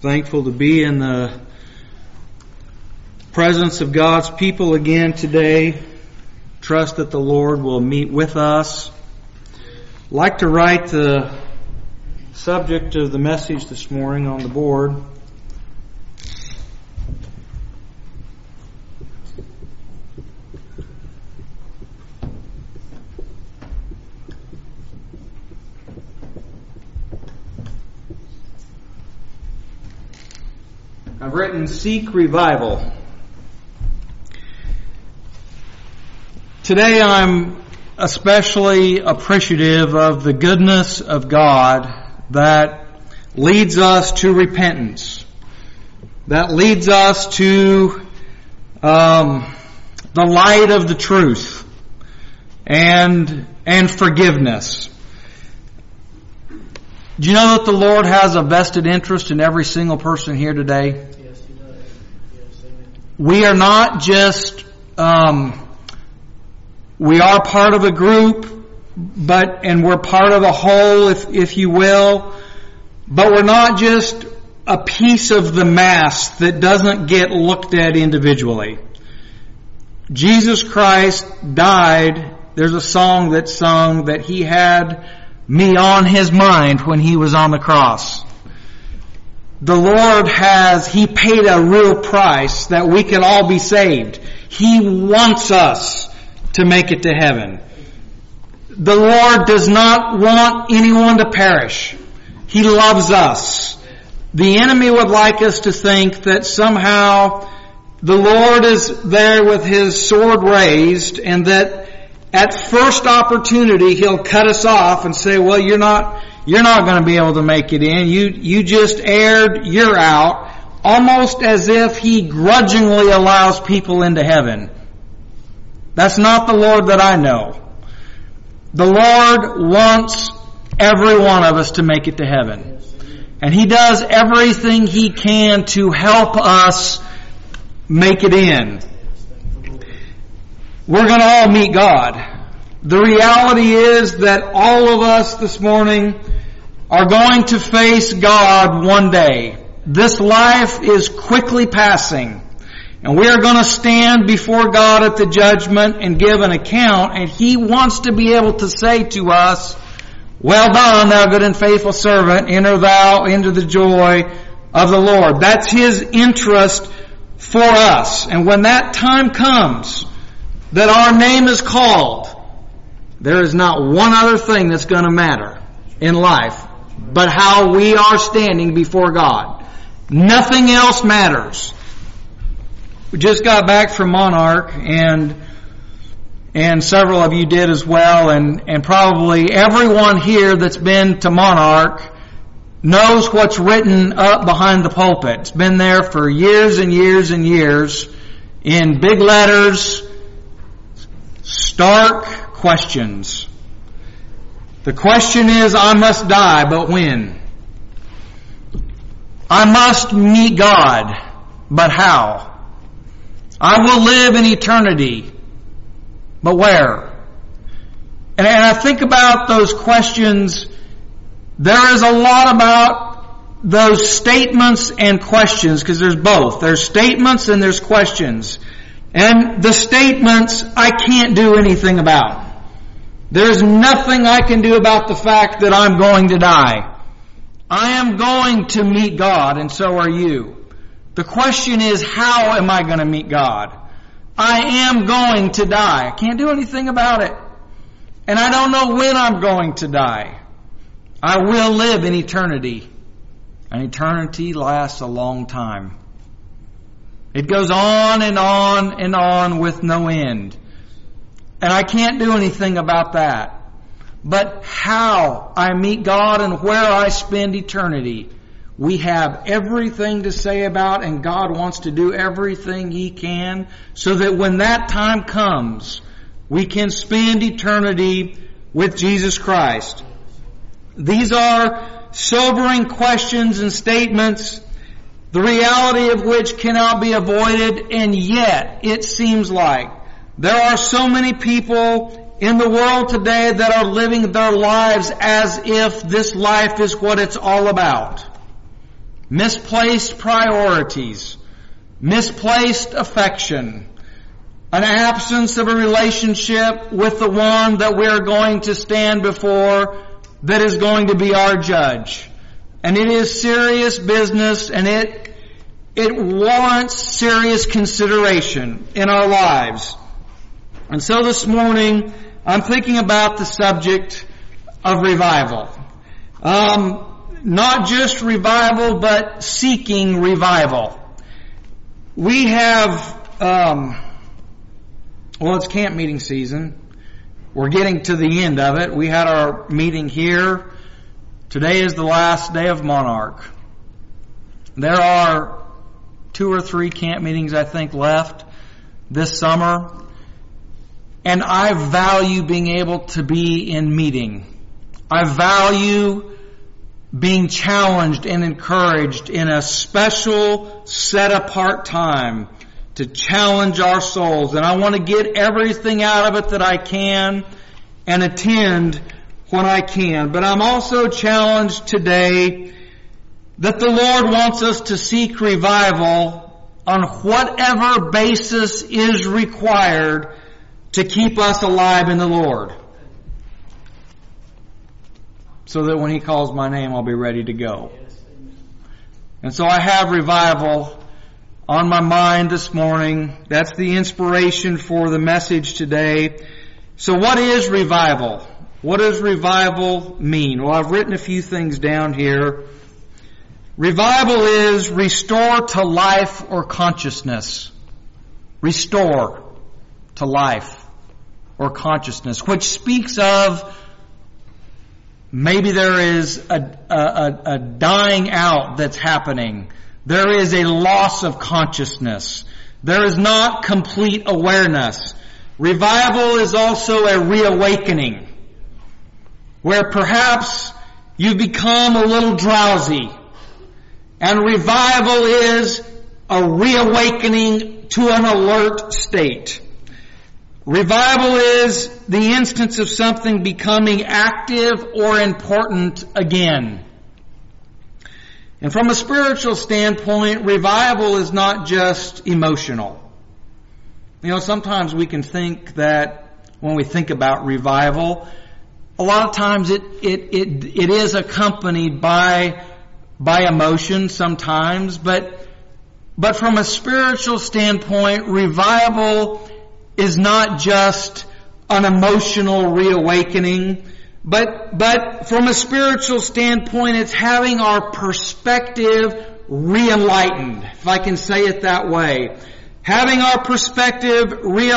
Thankful to be in the presence of God's people again today. Trust that the Lord will meet with us. I'd like to write the subject of the message this morning on the board. I've written Seek Revival. Today I'm especially appreciative of the goodness of God that leads us to repentance, that leads us to the light of the truth and forgiveness. Do you know that the Lord has a vested interest in every single person here today? Yes, He does. Yes, amen. We are not just, we are part of a group, and we're part of a whole, if you will, but we're not just a piece of the mass that doesn't get looked at individually. Jesus Christ died. There's a song that's sung that He had me on His mind when He was on the cross. The Lord He paid a real price that we could all be saved. He wants us to make it to heaven. The Lord does not want anyone to perish. He loves us. The enemy would like us to think that somehow the Lord is there with His sword raised and that at first opportunity, He'll cut us off and say, well, you're not going to be able to make it in. You just erred, you're out. Almost as if He grudgingly allows people into heaven. That's not the Lord that I know. The Lord wants every one of us to make it to heaven. And He does everything He can to help us make it in. We're going to all meet God. The reality is that all of us this morning are going to face God one day. This life is quickly passing. And we are going to stand before God at the judgment and give an account. And He wants to be able to say to us, well done, thou good and faithful servant. Enter thou into the joy of the Lord. That's His interest for us. And when that time comes, that our name is called, there is not one other thing that's going to matter in life but how we are standing before God. Nothing else matters. We just got back from Monarch and several of you did as well, and probably everyone here that's been to Monarch knows what's written up behind the pulpit. It's been there for years and years and years in big letters. Stark questions. The question is, I must die, but when? I must meet God, but how? I will live in eternity, but where? And I think about those questions. There is a lot about those statements and questions, because there's both. There's statements and there's questions. And the statements I can't do anything about. There's nothing I can do about the fact that I'm going to die. I am going to meet God, and so are you. The question is, how am I going to meet God? I am going to die. I can't do anything about it. And I don't know when I'm going to die. I will live in eternity. And eternity lasts a long time. It goes on and on and on with no end. And I can't do anything about that. But how I meet God and where I spend eternity, we have everything to say about, and God wants to do everything He can so that when that time comes, we can spend eternity with Jesus Christ. These are sobering questions and statements, the reality of which cannot be avoided, and yet it seems like there are so many people in the world today that are living their lives as if this life is what it's all about. misplaced priorities, misplaced affection, an absence of a relationship with the one that we are going to stand before, that is going to be our judge. And it is serious business, and it warrants serious consideration in our lives. And so this morning, I'm thinking about the subject of revival. Not just revival, but seeking revival. We have, it's camp meeting season. We're getting to the end of it. We had our meeting here. Today is the last day of Monarch. There are 2 or 3 camp meetings, I think, left this summer. And I value being able to be in meeting. I value being challenged and encouraged in a special, set-apart time to challenge our souls. And I want to get everything out of it that I can and attend when I can. But I'm also challenged today that the Lord wants us to seek revival on whatever basis is required to keep us alive in the Lord, so that when He calls my name, I'll be ready to go. And so I have revival on my mind this morning. That's the inspiration for the message today. So what is revival? What does revival mean? Well, I've written a few things down here. Revival is restore to life or consciousness. Restore to life or consciousness, which speaks of maybe there is a dying out that's happening. There is a loss of consciousness. There is not complete awareness. Revival is also a reawakening, where perhaps you become a little drowsy. And revival is a reawakening to an alert state. Revival is the instance of something becoming active or important again. And from a spiritual standpoint, revival is not just emotional. Sometimes we can think that when we think about revival, a lot of times it is accompanied by emotion sometimes, but from a spiritual standpoint, revival is not just an emotional reawakening, but from a spiritual standpoint, it's having our perspective re-enlightened, if I can say it that way. Having our perspective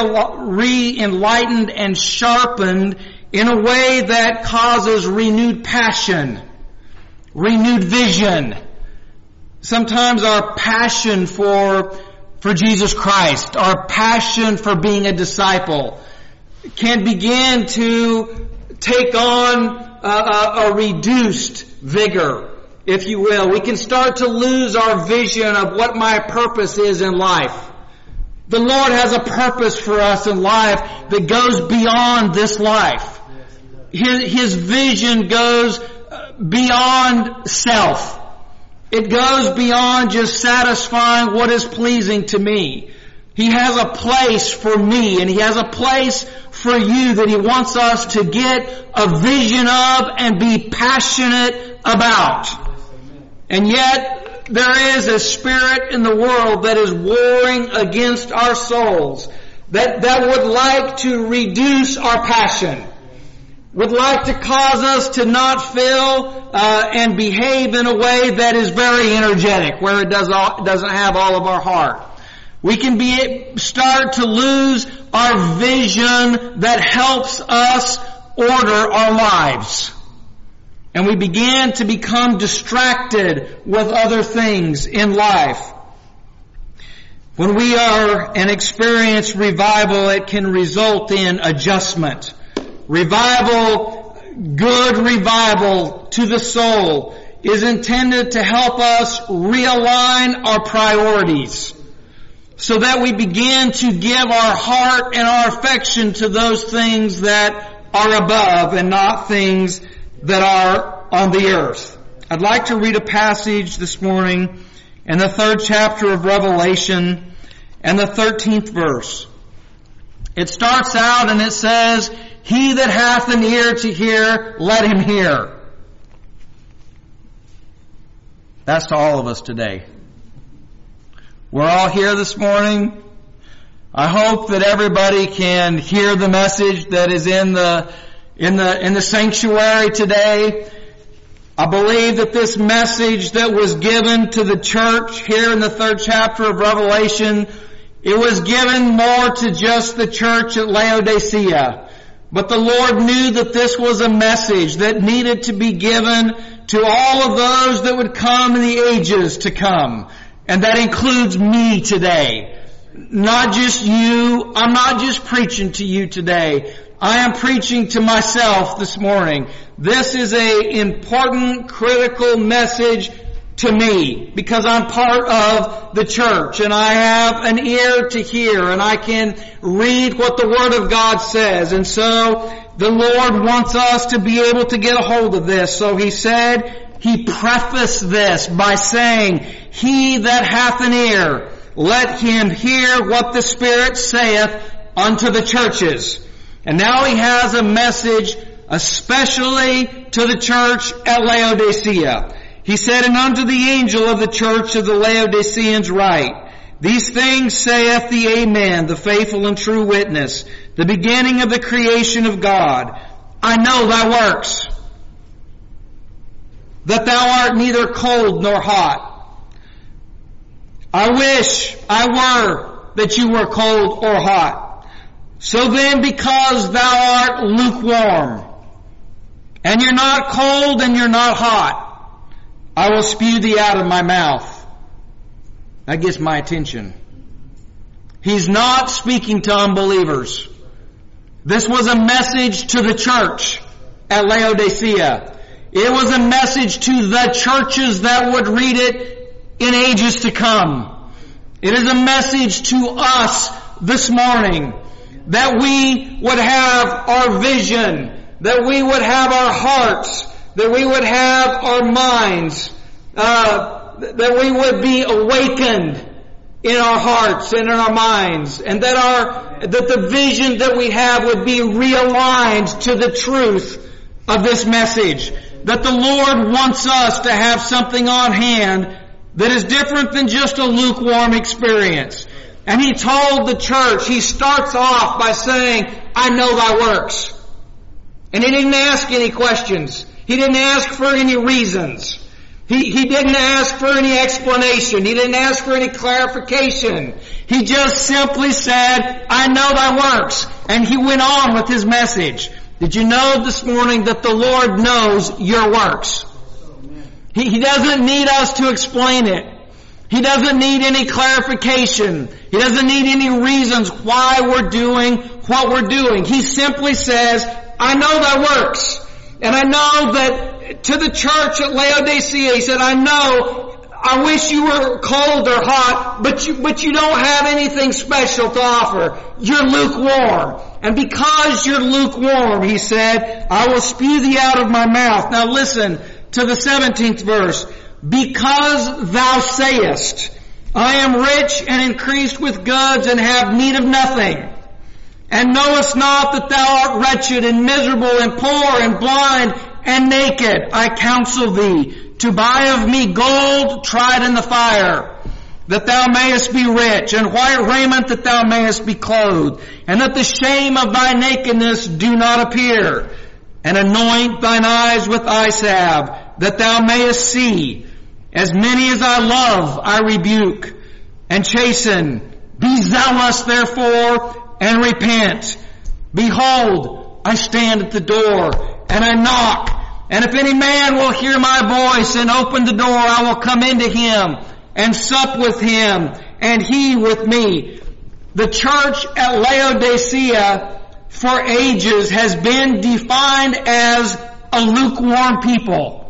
re-enlightened and sharpened in a way that causes renewed passion, renewed vision. Sometimes our passion for Jesus Christ, our passion for being a disciple, can begin to take on a reduced vigor, if you will. We can start to lose our vision of what my purpose is in life. The Lord has a purpose for us in life that goes beyond this life. His vision goes beyond self. It goes beyond just satisfying what is pleasing to me. He has a place for me, and He has a place for you that He wants us to get a vision of and be passionate about. And yet, there is a spirit in the world that is warring against our souls, that would like to reduce our passion, would like to cause us to not feel and behave in a way that is very energetic, where it doesn't have all of our heart. We can start to lose our vision that helps us order our lives. And we begin to become distracted with other things in life. When we are and experience revival, it can result in adjustment. Revival, good revival to the soul, is intended to help us realign our priorities, so that we begin to give our heart and our affection to those things that are above and not things that are on the earth. I'd like to read a passage this morning in the 3rd chapter of Revelation and the 13th verse. It starts out and it says, "He that hath an ear to hear, let him hear." That's to all of us today. We're all here this morning. I hope that everybody can hear the message that is in the sanctuary today. I believe that this message that was given to the church here in the 3rd chapter of Revelation, it was given more to just the church at Laodicea. But the Lord knew that this was a message that needed to be given to all of those that would come in the ages to come. And that includes me today. Not just you. I'm not just preaching to you today. I am preaching to myself this morning. This is an important, critical message to me because I'm part of the church and I have an ear to hear and I can read what the Word of God says. And so the Lord wants us to be able to get a hold of this. So He prefaced this by saying, "He that hath an ear, let him hear what the Spirit saith unto the churches." And now He has a message especially to the church at Laodicea. He said, "And unto the angel of the church of the Laodiceans write, These things saith the Amen, the faithful and true witness, the beginning of the creation of God. I know thy works, that thou art neither cold nor hot. I wish I were that you were cold or hot. So then, because thou art lukewarm, and you're not cold and you're not hot, I will spew thee out of my mouth." That gets my attention. He's not speaking to unbelievers. This was a message to the church at Laodicea. It was a message to the churches that would read it in ages to come. It is a message to us this morning, that we would have our vision, that we would have our hearts, that we would have our minds, that we would be awakened in our hearts and in our minds, and that the vision that we have would be realigned to the truth of this message. That the Lord wants us to have something on hand that is different than just a lukewarm experience. And He told the church, He starts off by saying, "I know thy works." And He didn't ask any questions. He didn't ask for any reasons. He didn't ask for any explanation. He didn't ask for any clarification. He just simply said, "I know thy works." And He went on with His message. Did you know this morning that the Lord knows your works? He doesn't need us to explain it. He doesn't need any clarification. He doesn't need any reasons why we're doing what we're doing. He simply says, "I know thy works." And I know that to the church at Laodicea, He said, I wish you were cold or hot, but you don't have anything special to offer. You're lukewarm. And because you're lukewarm, He said, "I will spew thee out of my mouth." Now listen to the 17th verse. "Because thou sayest, I am rich and increased with goods and have need of nothing, and knowest not that thou art wretched and miserable and poor and blind and naked, I counsel thee to buy of me gold tried in the fire, that thou mayest be rich, and white raiment that thou mayest be clothed, and that the shame of thy nakedness do not appear. And anoint thine eyes with eye salve, that thou mayest see. As many as I love, I rebuke and chasten. Be zealous, therefore, and repent. Behold, I stand at the door, and I knock. And if any man will hear my voice and open the door, I will come into him and sup with him, and he with me." The church at Laodicea for ages has been defined as a lukewarm people.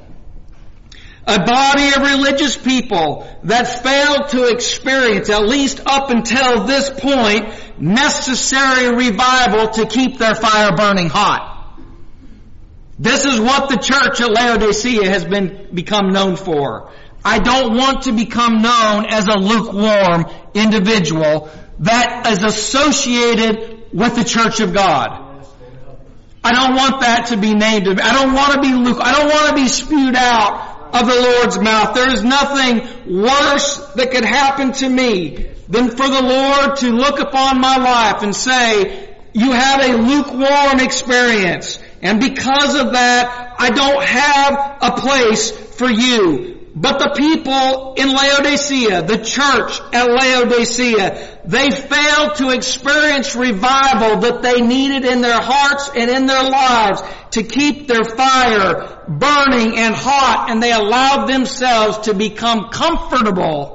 A body of religious people that failed to experience, at least up until this point, necessary revival to keep their fire burning hot. This is what the church at Laodicea has become known for. I don't want to become known as a lukewarm individual that is associated with the church of God. I don't want that to be named. I don't want to be I don't want to be spewed out of the Lord's mouth. There is nothing worse that could happen to me than for the Lord to look upon my life and say, you have a lukewarm experience, and because of that, I don't have a place for you. But the people in Laodicea, the church at Laodicea, they failed to experience revival that they needed in their hearts and in their lives to keep their fire burning and hot, and they allowed themselves to become comfortable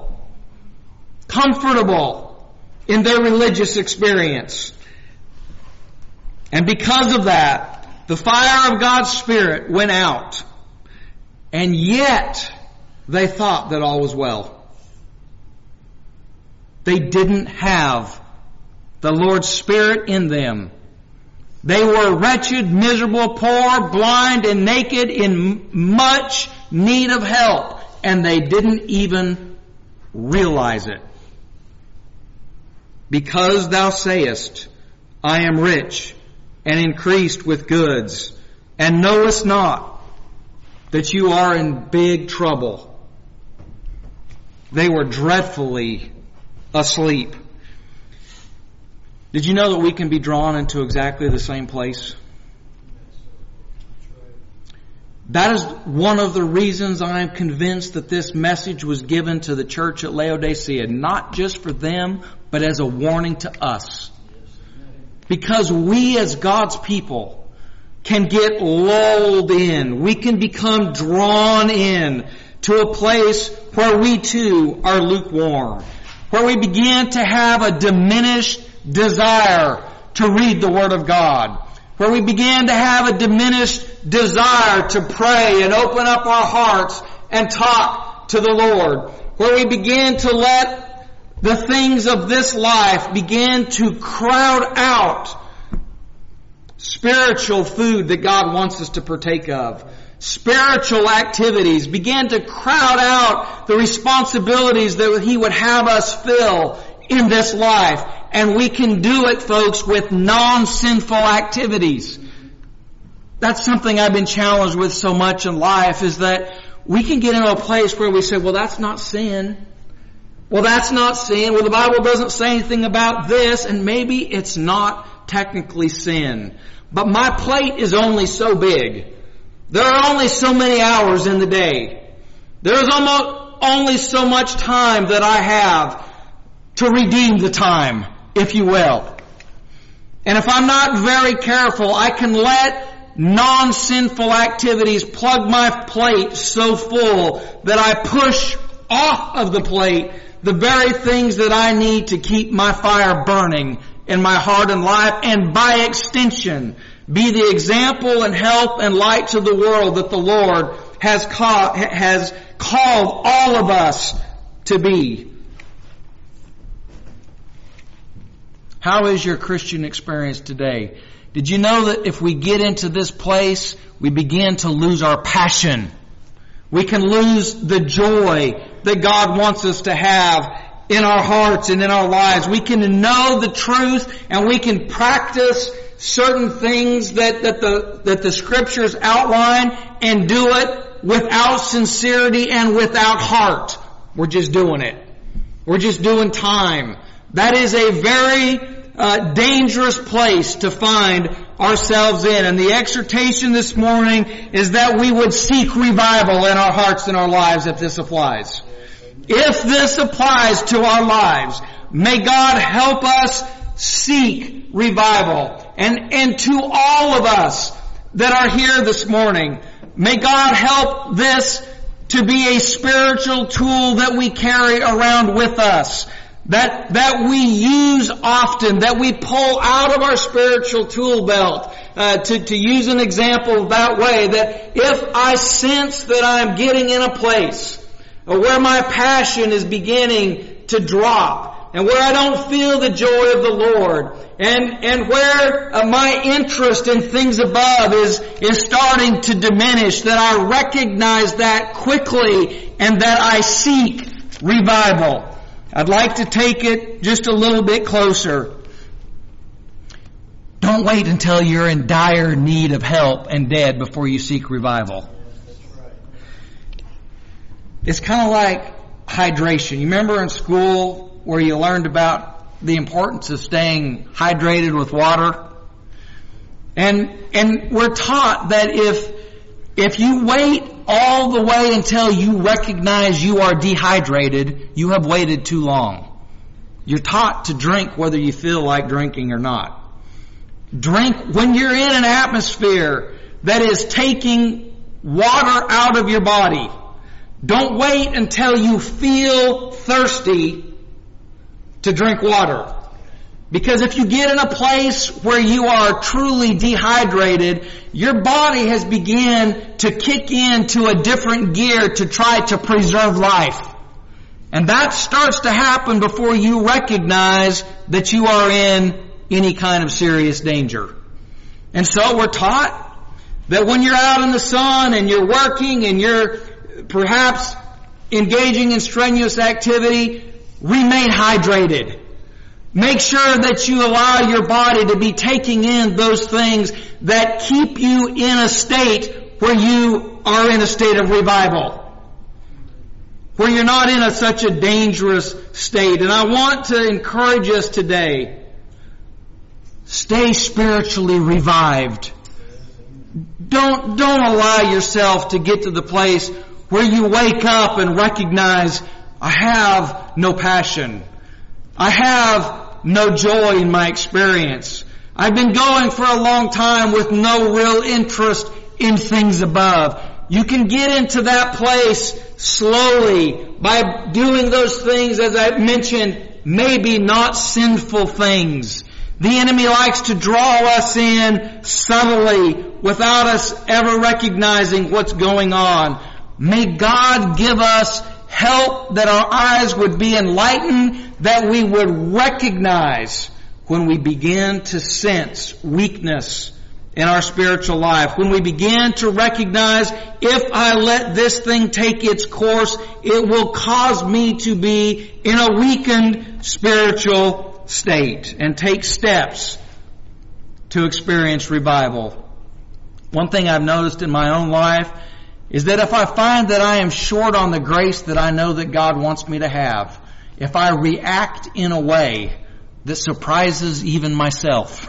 in their religious experience. And because of that, the fire of God's Spirit went out, and yet they thought that all was well. They didn't have the Lord's Spirit in them. They were wretched, miserable, poor, blind, and naked, in much need of help, and they didn't even realize it. Because thou sayest, I am rich and increased with goods, and knowest not that you are in big trouble. They were dreadfully asleep. Did you know that we can be drawn into exactly the same place? That is one of the reasons I am convinced that this message was given to the church at Laodicea, not just for them, but as a warning to us. Because we as God's people can get lulled in. We can become drawn in to a place where we too are lukewarm, where we begin to have a diminished desire to read the Word of God, where we begin to have a diminished desire to pray and open up our hearts and talk to the Lord, where we begin to let the things of this life begin to crowd out spiritual food that God wants us to partake of. Spiritual activities begin to crowd out the responsibilities that He would have us fill in this life. And we can do it, folks, with non-sinful activities. That's something I've been challenged with so much in life, is that we can get into a place where we say, well, that's not sin. Well, that's not sin. Well, the Bible doesn't say anything about this, and maybe it's not technically sin. But my plate is only so big. There are only so many hours in the day. There is almost only so much time that I have to redeem the time, if you will. And if I'm not very careful, I can let non-sinful activities plug my plate so full that I push off of the plate the very things that I need to keep my fire burning in my heart and life, and by extension, be the example and help and light to the world that the Lord has called all of us to be. How is your Christian experience today? Did you know that if we get into this place, we begin to lose our passion? We can lose the joy that God wants us to have in our hearts and in our lives. We can know the truth, and we can practice certain things that the Scriptures outline, and do it without sincerity and without heart. We're just doing it. We're just doing time. That is a very dangerous place to find ourselves in. And the exhortation this morning is that we would seek revival in our hearts and our lives if this applies. If this applies to our lives, may God help us seek revival. And to all of us that are here this morning, may God help this to be a spiritual tool that we carry around with us, that we use often, that we pull out of our spiritual tool belt. To use an example that way, that if I sense that I'm getting in a place where my passion is beginning to drop, and where I don't feel the joy of the Lord, and where my interest in things above is starting to diminish, that I recognize that quickly and that I seek revival. I'd like to take it just a little bit closer. Don't wait until you're in dire need of help and dead before you seek revival. It's kind of like hydration. You remember in school where you learned about the importance of staying hydrated with water? And we're taught that if you wait all the way until you recognize you are dehydrated, you have waited too long. You're taught to drink whether you feel like drinking or not. Drink when you're in an atmosphere that is taking water out of your body. Don't wait until you feel thirsty to drink water. Because if you get in a place where you are truly dehydrated, your body has begun to kick into a different gear to try to preserve life. And that starts to happen before you recognize that you are in any kind of serious danger. And so we're taught that when you're out in the sun and you're working and you're perhaps engaging in strenuous activity, remain hydrated. Make sure that you allow your body to be taking in those things that keep you in a state where you are in a state of revival, where you're not in such a dangerous state. And I want to encourage us today, stay spiritually revived. Don't allow yourself to get to the place where you wake up and recognize, I have no passion. I have no joy in my experience. I've been going for a long time with no real interest in things above. You can get into that place slowly by doing those things, as I mentioned, maybe not sinful things. The enemy likes to draw us in subtly without us ever recognizing what's going on. May God give us help that our eyes would be enlightened, that we would recognize when we begin to sense weakness in our spiritual life. When we begin to recognize, if I let this thing take its course, it will cause me to be in a weakened spiritual state, and take steps to experience revival. One thing I've noticed in my own life is that if I find that I am short on the grace that I know that God wants me to have, if I react in a way that surprises even myself,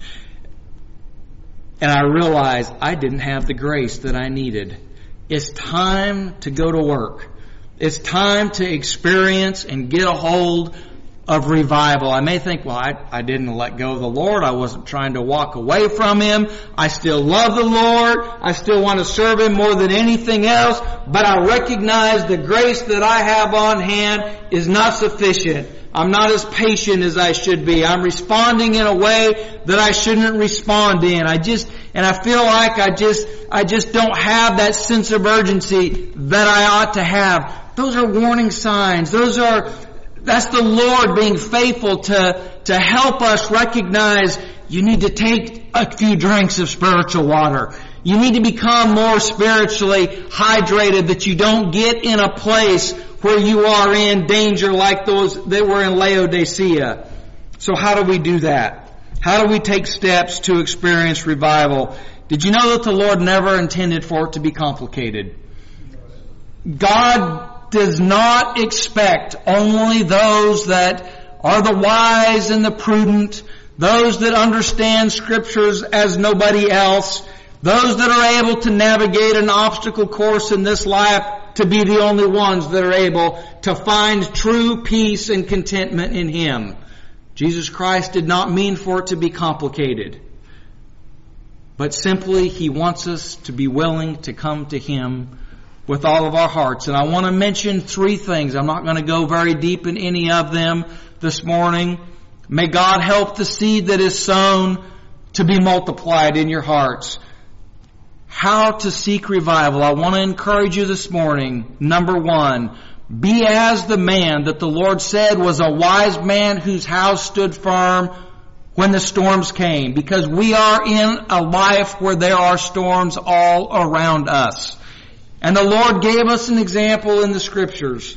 and I realize I didn't have the grace that I needed, it's time to go to work. It's time to experience and get a hold of revival. I may think, well, I didn't let go of the Lord. I wasn't trying to walk away from Him. I still love the Lord. I still want to serve Him more than anything else. But I recognize the grace that I have on hand is not sufficient. I'm not as patient as I should be. I'm responding in a way that I shouldn't respond in. I feel like I just don't have that sense of urgency that I ought to have. Those are warning signs. That's the Lord being faithful to help us recognize you need to take a few drinks of spiritual water. You need to become more spiritually hydrated, that you don't get in a place where you are in danger like those that were in Laodicea. So how do we do that? How do we take steps to experience revival? Did you know that the Lord never intended for it to be complicated? God does not expect only those that are the wise and the prudent, those that understand Scriptures as nobody else, those that are able to navigate an obstacle course in this life to be the only ones that are able to find true peace and contentment in Him. Jesus Christ did not mean for it to be complicated, but simply He wants us to be willing to come to Him with all of our hearts. And I want to mention 3 things. I'm not going to go very deep in any of them this morning. May God help the seed that is sown to be multiplied in your hearts. How to seek revival. I want to encourage you this morning. Number 1, Be as the man that the Lord said was a wise man whose house stood firm when the storms came. Because we are in a life where there are storms all around us. And the Lord gave us an example in the Scriptures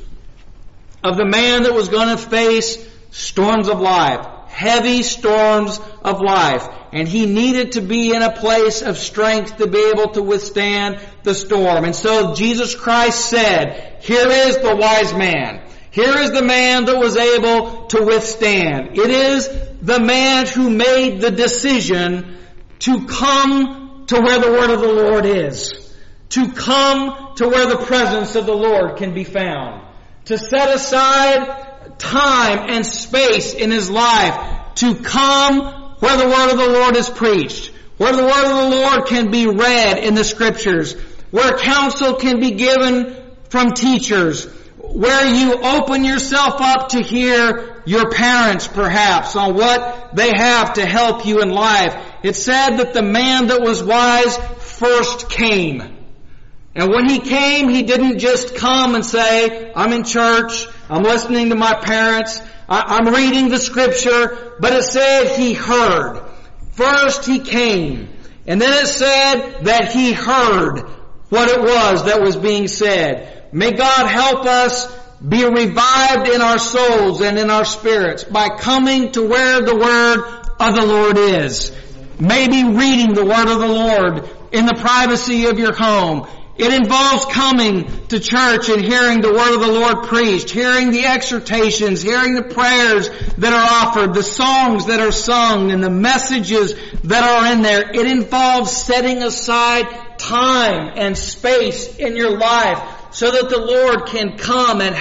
of the man that was going to face storms of life, heavy storms of life. And he needed to be in a place of strength to be able to withstand the storm. And so Jesus Christ said, here is the wise man. Here is the man that was able to withstand. It is the man who made the decision to come to where the word of the Lord is. To come to where the presence of the Lord can be found. To set aside time and space in his life to come where the word of the Lord is preached, where the word of the Lord can be read in the Scriptures, where counsel can be given from teachers, where you open yourself up to hear your parents perhaps on what they have to help you in life. It said that the man that was wise first came. And when he came, he didn't just come and say, I'm in church, I'm listening to my parents, I'm reading the Scripture, but it said he heard. First he came, and then it said that he heard what it was that was being said. May God help us be revived in our souls and in our spirits by coming to where the word of the Lord is. Maybe reading the word of the Lord in the privacy of your home. It involves coming to church and hearing the word of the Lord preached, hearing the exhortations, hearing the prayers that are offered, the songs that are sung, and the messages that are in there. It involves setting aside time and space in your life so that the Lord can come and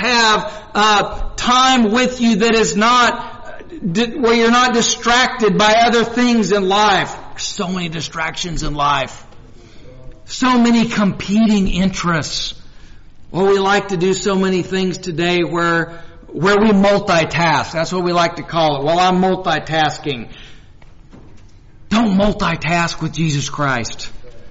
have time with you that is not, where you're not distracted by other things in life. There's so many distractions in life. So many competing interests. Well, we like to do so many things today where we multitask. That's what we like to call it. Well, I'm multitasking. Don't multitask with Jesus Christ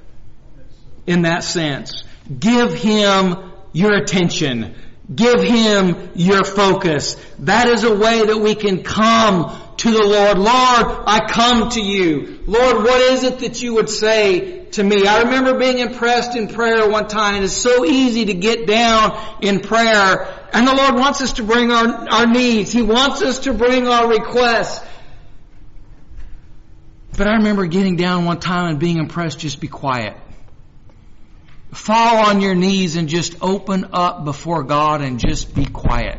in that sense. Give Him your attention. Give Him your focus. That is a way that we can come to the Lord. Lord, I come to you. Lord, what is it that you would say to me? I remember being impressed in prayer one time, and it's so easy to get down in prayer. And the Lord wants us to bring our needs. He wants us to bring our requests. But I remember getting down one time and being impressed, just be quiet. Fall on your knees and just open up before God and just be quiet.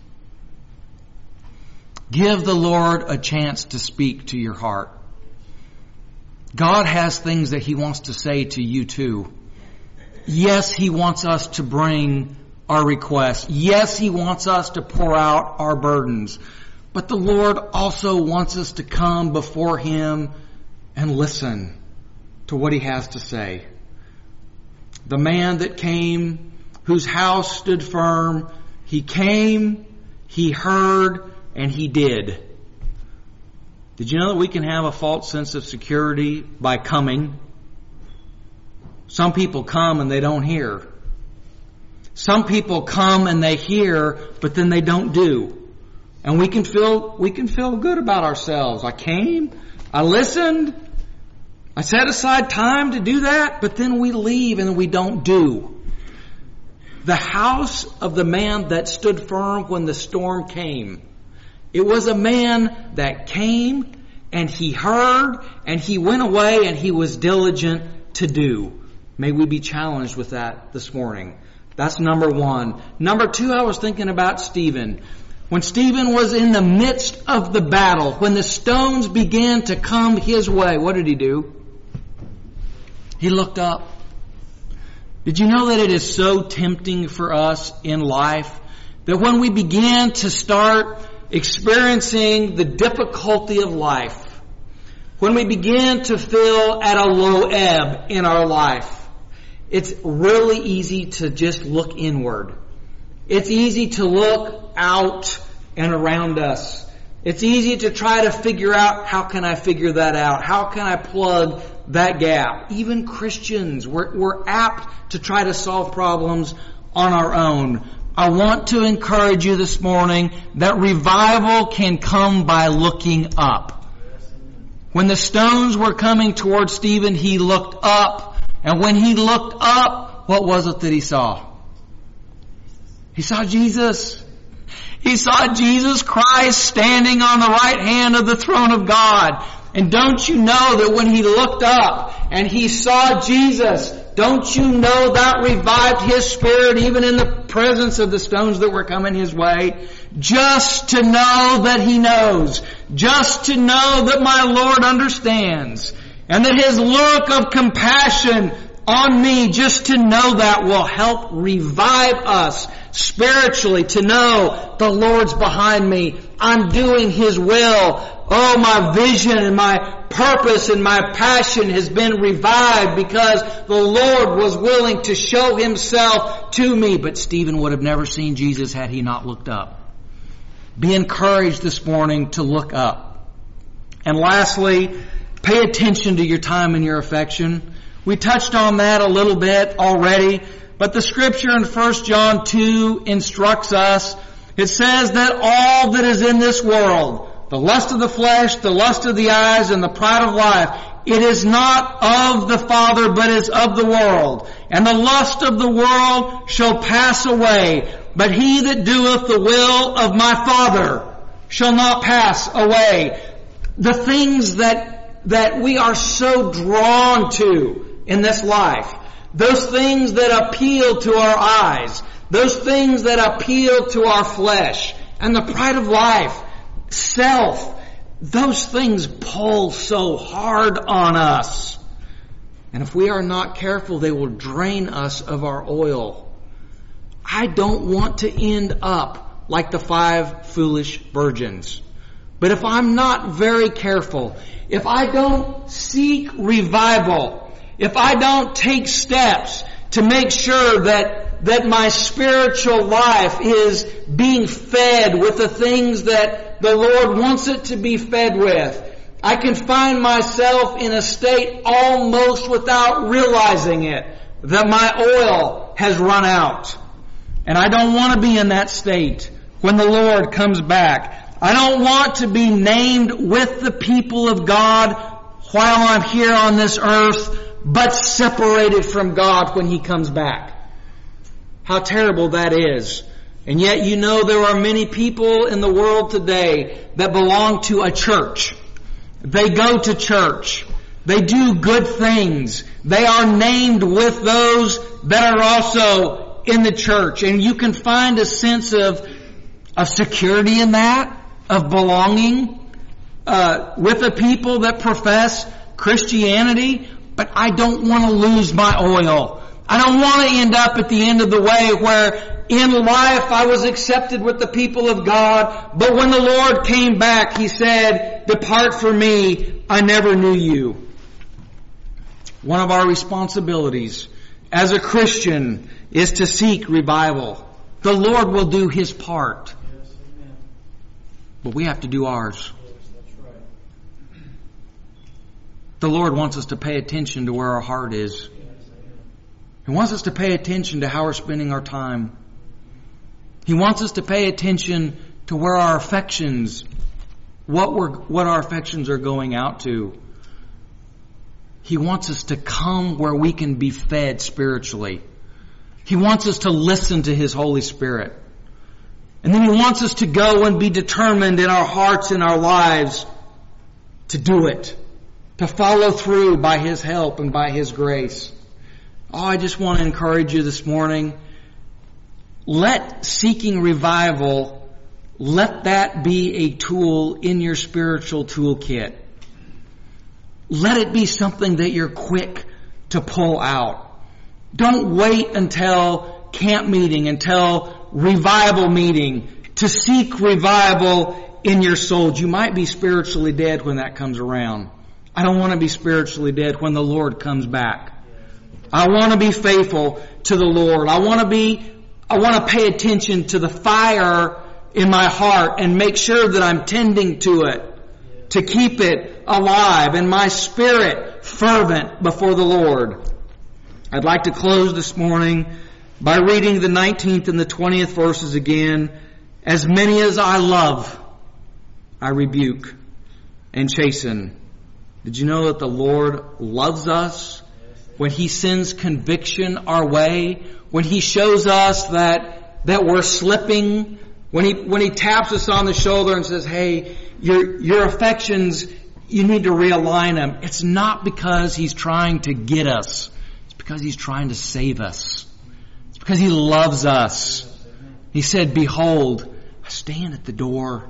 Give the Lord a chance to speak to your heart. God has things that He wants to say to you too. Yes, He wants us to bring our requests. Yes, He wants us to pour out our burdens. But the Lord also wants us to come before Him and listen to what He has to say. The man that came, whose house stood firm, he came, he heard, and he did. Did you know that we can have a false sense of security by coming? Some people come and they don't hear. Some people come and they hear, but then they don't do. And we can feel good about ourselves. I came, I listened, I set aside time to do that, but then we leave and we don't do. The house of the man that stood firm when the storm came. It was a man that came and he heard and he went away and he was diligent to do. May we be challenged with that this morning. That's number one. Number two, I was thinking about Stephen. When Stephen was in the midst of the battle, when the stones began to come his way, what did he do? He looked up. Did you know that it is so tempting for us in life that when we begin to start experiencing the difficulty of life, when we begin to feel at a low ebb in our life, it's really easy to just look inward. It's easy to look out and around us. It's easy to try to figure out, how can I figure that out? How can I plug that gap? Even Christians, we're apt to try to solve problems on our own. I want to encourage you this morning that revival can come by looking up. When the stones were coming towards Stephen, he looked up. And when he looked up, what was it that he saw? He saw Jesus. He saw Jesus Christ standing on the right hand of the throne of God. And don't you know that when he looked up and he saw Jesus, don't you know that revived his spirit even in the presence of the stones that were coming his way? Just to know that he knows. Just to know that my Lord understands. And that his look of compassion on me, just to know that will help revive us spiritually. To know the Lord's behind me. I'm doing his will. Oh, my vision and my purpose and my passion has been revived because the Lord was willing to show himself to me. But Stephen would have never seen Jesus had he not looked up. Be encouraged this morning to look up. And lastly, pay attention to your time and your affection. We touched on that a little bit already, but the scripture in 1 John 2 instructs us. It says that all that is in this world, the lust of the flesh, the lust of the eyes, and the pride of life, it is not of the Father, but is of the world. And the lust of the world shall pass away, but he that doeth the will of my Father shall not pass away. The things that we are so drawn to in this life, those things that appeal to our eyes, those things that appeal to our flesh, and the pride of life, self, those things pull so hard on us. And if we are not careful, they will drain us of our oil. I don't want to end up like the 5 foolish virgins. But if I'm not very careful, if I don't seek revival, if I don't take steps to make sure that my spiritual life is being fed with the things that the Lord wants it to be fed with, I can find myself in a state almost without realizing it, that my oil has run out. And I don't want to be in that state when the Lord comes back. I don't want to be named with the people of God while I'm here on this earth, but separated from God when he comes back. How terrible that is. And yet you know there are many people in the world today that belong to a church. They go to church. They do good things. They are named with those that are also in the church. And you can find a sense of security in that, of belonging with the people that profess Christianity. But I don't want to lose my oil. I don't want to end up at the end of the way where in life I was accepted with the people of God, but when the Lord came back, he said, "Depart from me, I never knew you." One of our responsibilities as a Christian is to seek revival. The Lord will do his part. Yes, amen. But we have to do ours. Yes, that's right. The Lord wants us to pay attention to where our heart is. Yes, amen. He wants us to pay attention to how we're spending our time. He wants us to pay attention to where our affections, what our affections are going out to. He wants us to come where we can be fed spiritually. He wants us to listen to his Holy Spirit. And then he wants us to go and be determined in our hearts and our lives to do it. To follow through by his help and by his grace. Oh, I just want to encourage you this morning. Let seeking revival, let that be a tool in your spiritual toolkit. Let it be something that you're quick to pull out. Don't wait until camp meeting, until revival meeting to seek revival in your soul. You might be spiritually dead when that comes around. I don't want to be spiritually dead when the Lord comes back. I want to be faithful to the Lord. I want to pay attention to the fire in my heart and make sure that I'm tending to it, to keep it alive and my spirit fervent before the Lord. I'd like to close this morning by reading the 19th and the 20th verses again. As many as I love, I rebuke and chasten. Did you know that the Lord loves us? When He sends conviction our way, when He shows us that we're slipping, when He taps us on the shoulder and says, hey, your affections, you need to realign them. It's not because He's trying to get us. It's because He's trying to save us. It's because He loves us. He said, behold, I stand at the door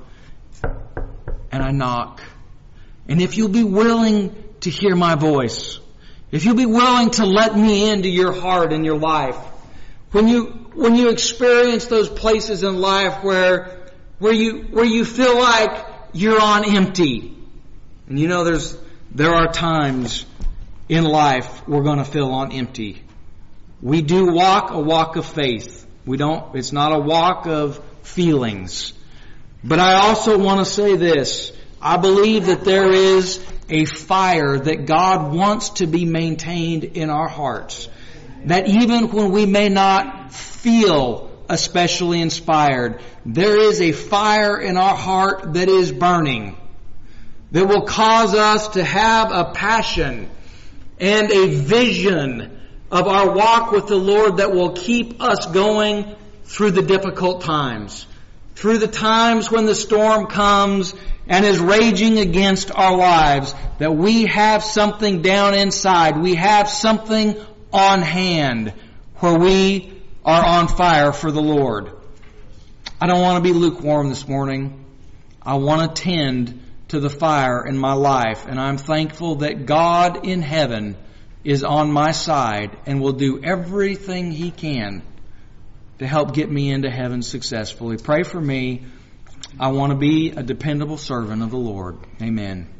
and I knock. And if you'll be willing to hear my voice, if you'll be willing to let me into your heart and your life, when you experience those places in life where you feel like you're on empty, and you know there are times in life we're going to feel on empty. We do walk a walk of faith. It's not a walk of feelings. But I also want to say this. I believe that there is a fire that God wants to be maintained in our hearts. That even when we may not feel especially inspired, there is a fire in our heart that is burning, that will cause us to have a passion and a vision of our walk with the Lord that will keep us going through the difficult times, through the times when the storm comes and is raging against our lives, that we have something down inside. We have something on hand where we are on fire for the Lord. I don't want to be lukewarm this morning. I want to tend to the fire in my life. And I'm thankful that God in heaven is on my side and will do everything He can to help get me into heaven successfully. Pray for me. I want to be a dependable servant of the Lord. Amen.